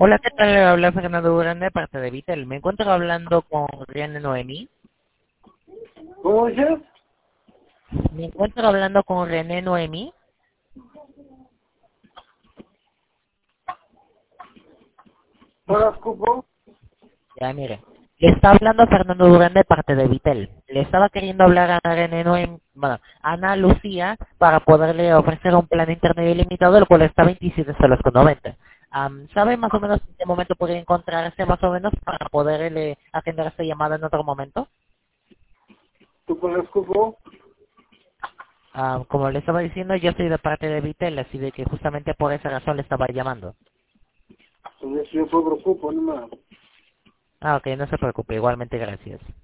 Hola, ¿qué tal? Habla Fernando Durán de parte de Vitel. Me encuentro hablando con René Noemí. ¿Cómo dices? Me encuentro hablando con René Noemí. ¿Para escupo? Ya, mire. Le está hablando Fernando Durán de parte de Vitel. Le estaba queriendo hablar a René Noemí, bueno, a Ana Lucía, para poderle ofrecer un plan de internet ilimitado, el cual está 27 soles con 90. ¿Sabe más o menos en qué momento podría encontrarse más o menos para poderle agendar esta llamada en otro momento? ¿Tú para escupo? Como le estaba diciendo, yo soy de parte de Vitel, así de que justamente por esa razón le estaba llamando. Entonces yo preocupo, no más. Ok, no se preocupe, igualmente gracias.